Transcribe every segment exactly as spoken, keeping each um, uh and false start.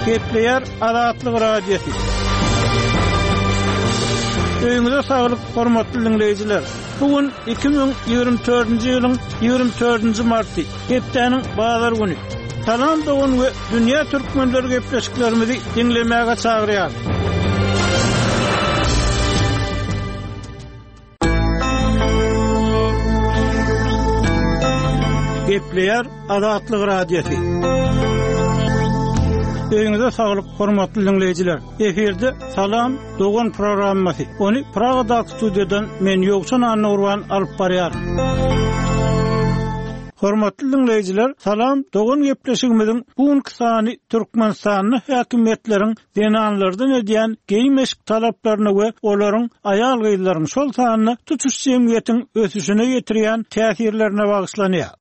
Gepleýär Azatlyk radiosu. Öýüňize saglyk, hormatly dinleýijiler. Bugün iki bin ýygrimi dördünji ýylyň ýygrimi dördünji marty, hepdeniň bazar güni. Salam dogun we dünýä türkmenleri gepleşiklerimizi dinlemäge çagyrýar. Gepleýär Azatlyk radiosu. Öýüňize saglyk, hormatly dinleýijiler. Eferde Salam dogun programmasy. Onu Pragada studiodan men Ýogşan Anurwan alyp barýar. Hormatly dinleýijiler, Salam dogun gepleşigimiziň bugünkü sany Türkmenistanyň häkimetleriň denanlardan edýän geýmeşik talaplaryny we olaryň aýal gyýlaryň şol sanyny tutuş jemgyýetiň ösüşine ýetirýän täsirlerine bagyslanýar.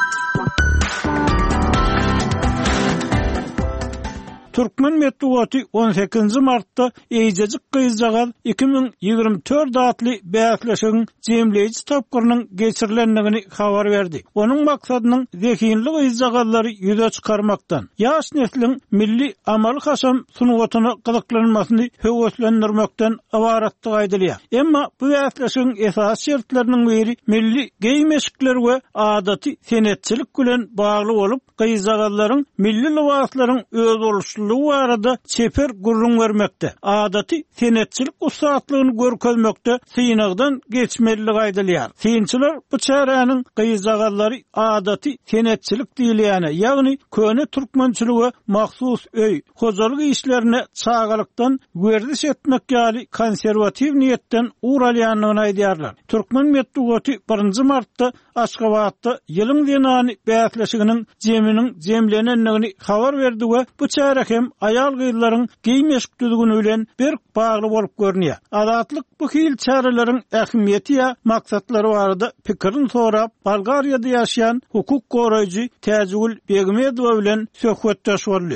Türkmen Medeniýeti on sekizinji martda Eýjejik gyýjagal iki bin ýygrimi dört adly bäsleşigiň jemleýici tapgyrynyň geçirilendigini habar berdi. Onuň maksadynyň zekinli gyýjagallary ýüze çykarmakdan, ýaş nesliň milli amal haşam sunuwatyna gyzyklanmasyny höweslendirmekden ibaratdyg aýdylýar. Emma bu bäsleşigiň esas şertleriniň biri milli geýmeşikler we adaty senetçilik bilen bagly bolup, gyýjagallaryň milli libaslaryň öz boluşy bu arada çeper gurrun vermekte. Adaty senetçilik ustaatlygyny görkezmekde syňagdan geçmelilik aýdylýar. Syňçylar bu çäräniň gyýjagallary adaty senetçilik diýilýäne, ýagny köne türkmençiligi mahsus öý, hojalyk işlerine çağalykdan werdiş etmek ýaly konserwatiw niýetden uralýanyny aýdýarlar. Türkmen Medeniýeti birinji martda Aşgabatda ýylyň denany bäsleşiginiň jeminiň jemlenenligini habar berdi we bu çärek hem aýal gyýlaryň geýmeşik düzgünü bilen bir bagly bolup görnýär. Azatlyk bu hil çäreleriň ähmiýeti ýa maksatlary barada pikirini sorap, Bolgariýada ýaşaýan hukuk goraýjy Täjgül Begmedowa bilen söhbetdeş boldy.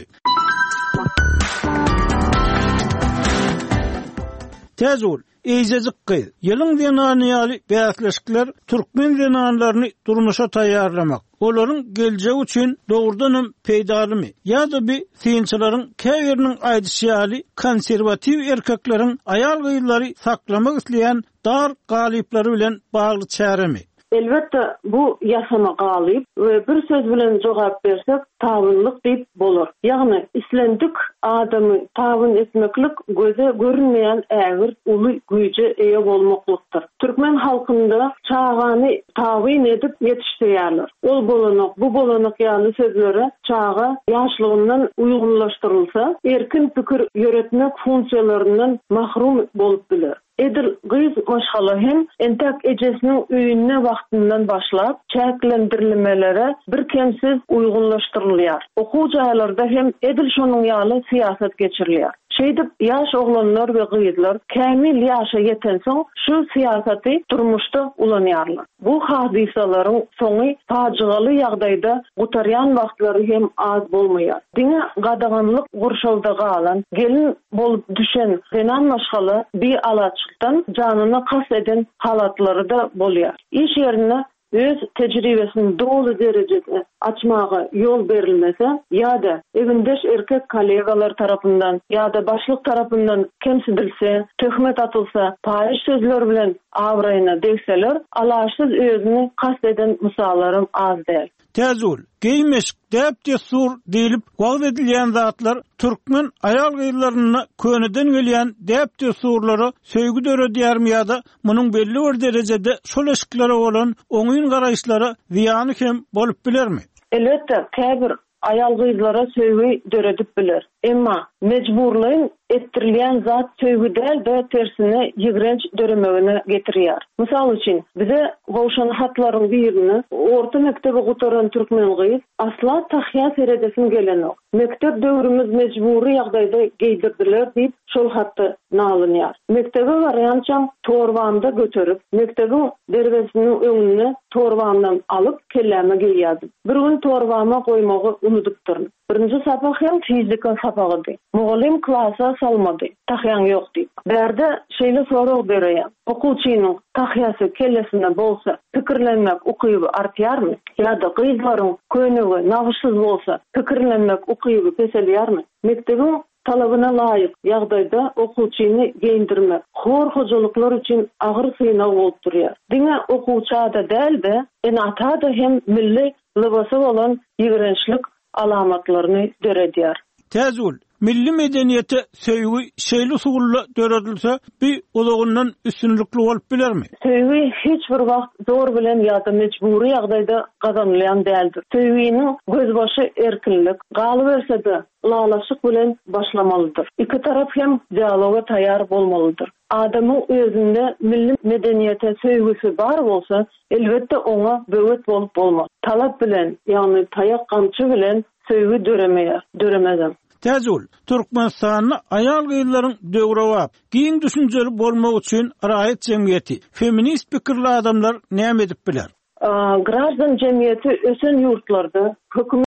Täjgül Eýjejik gyýy. Ýylyň denany ýaly bäsleşikler türkmen denanlaryny durmuşa taýýarlamak, olaryň geljegi üçin dogrudan peýdalymy ýa-da bir syňçylaryň käbiriniň aýdyşy ýaly konserwatiw erkekleriň aýal gyýlary saklamak isleýän dar galyplary bilen bagly çäremi. Elbette bu yaşama galyp we bir söz bilen jogap bersek tabynlyk diýip bolar. Ýagny islendik adamy tabyn etmeklik göze görünmeýän ägir uly güýje eýe bolmaklykdyr. Türkmen halkynda çağany tabyn edip ýetişdirýärler. Ol bolanak, bu bolanak ýaly sözlere çağa ýaşlygyndan uýgunlaşdyrylsa, erkin pikir ýöretmek funksiýalarynyň mahrum bolup biler. Edil gyz maşgala hem entek ejesiniň öýünne wagtyndan başlap çäklendirilmelere bir kemsiz uýgunlaşdyrylýar. Okuw jaýlarynda hem edil şonuň ýaly siýasat geçirilýär. Şeýdip ýaş oglanlar we gyzlar kämil ýaşa ýeten soň şu siýasaty durmuşda ulanýarlar. Bu hadisalaryň soňy fajigaly ýagdaýda gutarýan wagtlary hem az bolmaýar. Diňe gadaganlyk gurşawda galan, gelin bolup düşen denan maşgala bir alaçykdan janyna kas eden halatlary da bolýar. İş ýerine öz tejribesini dolu derecede açmağa yol verilmese ýa-da evindeş erkek kollegalar tarapyndan ýa-da başlyk tarapyndan kemsidilse, töhmet atylsa, paýyş sözler bilen awraýyna degseler, alaşsyz özüni kast eden misallarym az däl. Täzul, geýmeşik däp desur diýilip wagt edilýän zatlar türkmen aýal gyýlaryna köneden gelýän däp desurlary söýgü döredýärmi ýa-da munyň belli bir derejede şol eşiklere bolan oňyň garaýşlary ziýany hem bolup bilermi? Elbetde, käbir aýal gyýlara söýgü döredip biler. Emma mejburlyň ettirilýän zat söýgü däl de tersine ýigrenç döremegine getirýär. Mysal üçin, bize gowşan hatlaryň birini orta mektebe gutaran türkmen gyz asla tahýa seredesin gelenok. Mektep döwrümüz mejburi ýagdaýda geýdirdiler diýip şol hatty nalynýar. Mektebe barýançam torbanda götürüp, mektebiň derwesiniň öňüne torbandan alyp kelläme geýýärdi. Bir gün torbama goýmagy unudypdyr. Birinji sabah hem fizika tapagadı. Mugallim klasa salmadı. Tahyan yok deyip. Berde şeyle soru bereyem. Okuçynyň tahyasy kellesine bolsa, pikirlenmek ukyby artýarmy? Ýa-da gyzlaryň könügi nagşyz bolsa, pikirlenmek ukyby peselýärmi? Mektebiň talabyna laýyk ýagdaýda okuwçyny geyindirmek horhojuluklar üçin agyr synaw bolup durýar. Diňe okuwçada däl-de, en ata-da hem milli libasy bolan ýigrençlik alamatlaryny göredýär. Täzül, milli medeniyete söýgü şeýle sugulla döredilse, bir ulagundan üstünlükli bolup bilermi? Söýgü hiç bir wagt zor bilen ýa-da mecburi ýagdaýda gazanylýan däldir. Söýgüniň gözbaşy erkinlik, galy berse-de lalaşyk bilen başlamalydyr. Iki tarap hem dialoga taýýar bolmalydyr. Adamyň özünde milli medeniyete söýgüsi bar bolsa, elbetde oňa böwet bolup bolmaz. Talap bilen, ýani taýak kamçy bilen söýgü döremeýär, döremezem. Täzül, Türkmenistanyň aýal gyýlaryň döwrewap, giň düşünjeli bolmak üçin raýat jemgyýeti, feminist pikirli adamlar näme edip biler? Grazdan jemgyýeti ösen ýurtlarda